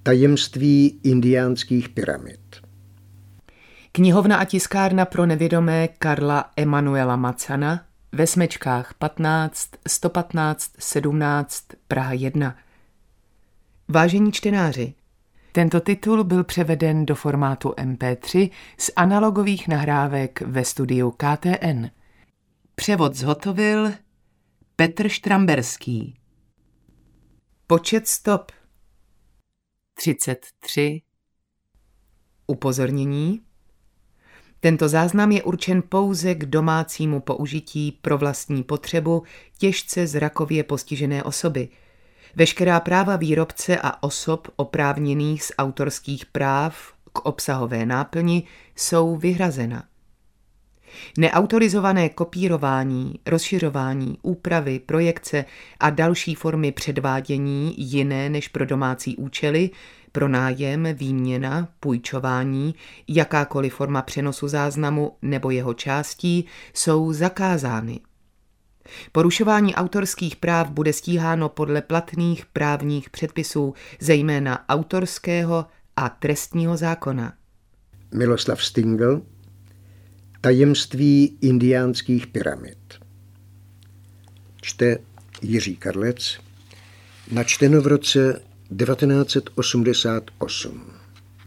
Tajemství indiánských pyramid. Knihovna a tiskárna pro nevědomé Karla Emanuela Macana ve Smečkách 15 115 17 Praha 1. Vážení čtenáři, tento titul byl převeden do formátu MP3 z analogových nahrávek ve studiu KTN. Převod zhotovil Petr Štramberský. Počet stop 33. Upozornění. Tento záznam je určen pouze k domácímu použití pro vlastní potřebu těžce zrakově postižené osoby. Veškerá práva výrobce a osob oprávněných z autorských práv k obsahové náplni jsou vyhrazena. Neautorizované kopírování, rozšiřování, úpravy, projekce a další formy předvádění jiné než pro domácí účely, pronájem, výměna, půjčování, jakákoliv forma přenosu záznamu nebo jeho částí jsou zakázány. Porušování autorských práv bude stíháno podle platných právních předpisů, zejména autorského a trestního zákona. Miloslav Stingl. Tajemství indiánských pyramid. Čte Jiří Karlec. Načteno v roce 1988.